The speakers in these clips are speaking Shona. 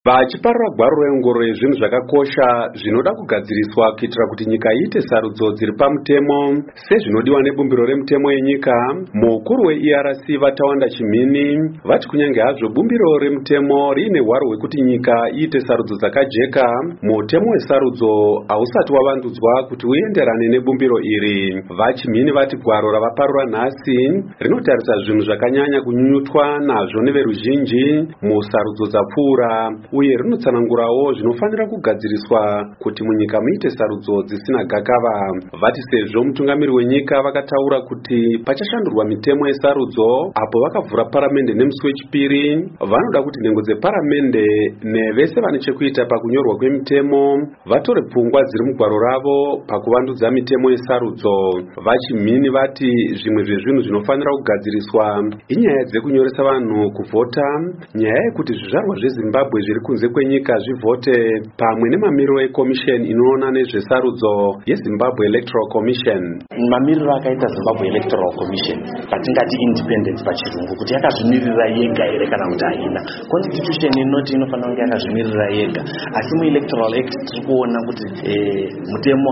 Vachiparira gwaro reungoro yezvinhu zvakakosha zvinoda kugadziriswa kuitira kuti nyika iite sarudzo dziri pamutemo sezvinodiwa nebumbiro remutemo yenyika, mukuru weERC Vatawanda Chimhini vati kunyange hazvo bumbiro remutemo riine hwaro hwekuti nyika iite sarudzo dzakajeka, mutemo wesarudzo hausati wavandudzwa kuti uenderane nebumbiro iri. Vachimhini vati gwaro ravaparura nhasi rinotarisa zvinhu zvakanyanya kunyunyutwa nazvo neveruzhinji musarudzo dzapfuura, uye rinotsanangurawo zvinofanira kugadziriswa kuti munyika muite sarudzo dzisina gakava. Vati sezvo mutungamiri wenyika vakataura kuti pachashandurwa mitemo yesarudzo apo vakavhura paramende nemusi wechipiri, vanoda kuti nhengo dzeparamende nevese vane chekuita pakunyorwa kwemitemo vatore pfungwa dziri mugwaro ravo pakuvandudza mitemo yesarudzo. Vachimhini vati zvimwe zvezvinhu zvinofanira kugadziriswa inyaya dzekunyoresa vanhu kuvhota, nyaya yekuti zvizvarwa zveZimbabwe zviri kunze kwenyika zvivhote, pamwe nemamiriro ekomisheni inoona nezvesarudzo yeZimbabwe Electoral Commission. Mamiriro akaita Zimbabwe Electoral Commission patingati independence pachirungu, kuti yakazvimirira yega here kana kuti haina. Constitution inoti inofanira kunge yakazvimirira yega, asi muElectoral Act tiri kuona kuti mutemo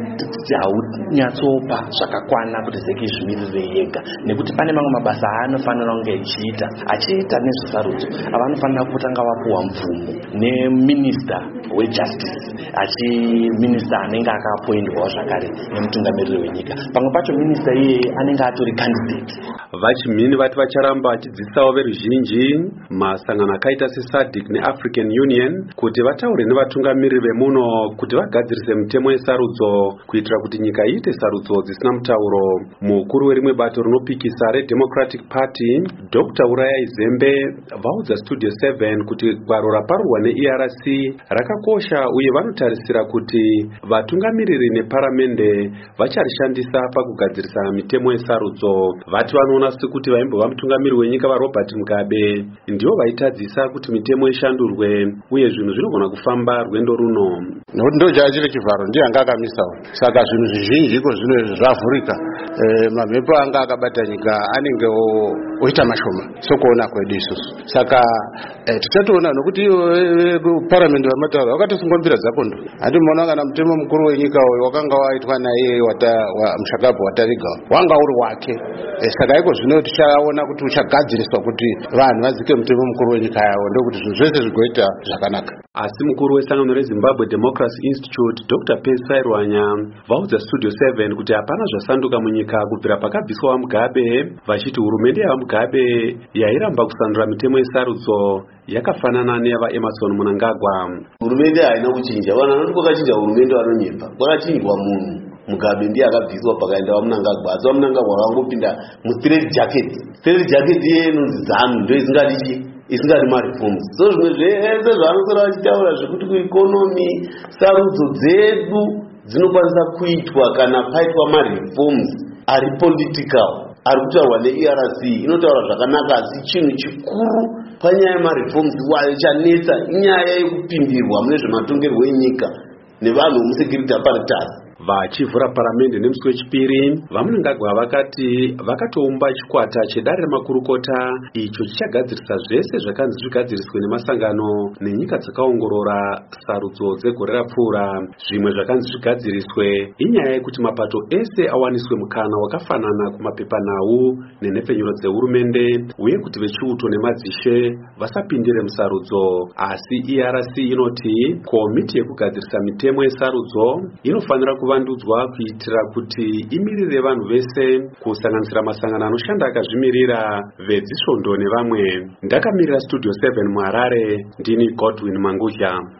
haunyatsopa zvakakwana kuti zeke izvimirire yega, nekuti pane mamwe mabasa anofanira kunge achiita nezvesarudzo avanofanira kutanga vapuwa mvumo neminister wejustice, minister anenge akaappointwawo zvakare nemutungamiriri wenyika. Pamwe pacho minister iyeye anenge atori candidate. Vachimhini vati vacharamba vachidzisawo veruzhinji masangano akaita seSADC neAfrican Union kuti vataure nevatungamiriri vemuno kuti vagadzirise mitemo yesarudzo kuitira kuti nyika iite sarudzo dzisina mutauro. Mukuru werimwe bato rinopikisa reDemocratic Party Dr. Urayai Zembe vaudza Studio 7 kuti gwaro raparurwa neERC rakakosha uye vanotarisira kuti vatungamiriri neparamende vacharishandisa pakugadzirisa mitemo yesarudzo. Vati vanoona sekuti vaimbova mutungamiriri wenyika vaRobert Mugabe ndivo vaitadzisa kuti mitemo ishandurwe uye zvinhu zvinogona kufamba rwendo runo. Ndoja chiri chivharo ndiye anga akamisawo, saka zvinhu zvizhinji iko zvino zvavhurika, mamhepo anga akabata nyika anenge oita mashoma sokuona kwedu isusu. Saka tichatoona nokuti parliament vamataura vakatosungombira dzakondo. Handi muona kana mutemo mukuru wenyika uyu wakanga waitwa naye Mushakabva Watariga wanga uri wake. Saka iko zvino tichaona kuti uchagadziriswa kuti vanhu vadzike mutemo mukuru wenyika yavo, ndokuti zvinhu zvese zvigoita zvakanaka. Asi mukuru wesangano reZimbabwe Democracy Institute Dr. Pesai Rwanya vaudza Studio 7 kuti hapana zvasanduka munyika kubvira pakabviswa Mugabe, vachiti hurumende yaMugabe yairamba kusandura mitemo yesarudzo yakafanana neyava Emerson Mnangagwa. Hurumende haina kuchinja, vanhu vanoti kwakachinja hurumende vanonyepa, kwakachinjwa munhu. Mugabe ndiye akabviswa pakaenda vaMnangagwa, asi vaMnangagwa vakangopinda mustraight jacket. Straight jacket iye inonzi ZANU ndo isingadi mareforms. So zvimwe zvese zvavanosara vachitaura zvekuti kuekonomi sarudzo dzedu dzinokwanisa kuitwa kana paitwa mareforms ari political, ari kutaurwa neERC inotaura zvakanaka, asi chinhu chikuru panyaya yemareforms chanetsa inyaya yekupindirwa mune zvematongerwo enyika nevanhu vomusecurity apparatus. Vachivhura paramende nemusi wechipiri, vaMnangagwa vakati vakatoumba chikwata chedare remakurukota icho chichagadzirisa zvese zvakanzi zvigadziriswe nemasangano nenyika dzakaongorora sarudzo dzegore rapfuura. Zvimwe zvakanzi zvigadziriswe inyaya yekuti mapato ese awaniswe mukana wakafanana kumapepanhau nenhepfenyuro dzehurumende, uye kuti vechiuto nemadzishe vasapindire musarudzo. Asi ERC inoti komiti yekugadzirisa mitemo yesarudzo inofanira kuvandudzwa kuitira kuti imirire vanhu vese, kusanganisira masangano anoshanda akazvimirira, vedzisvondo nevamwe. Ndakamirira Studio 7 muHarare, ndini Godwin Mangudya.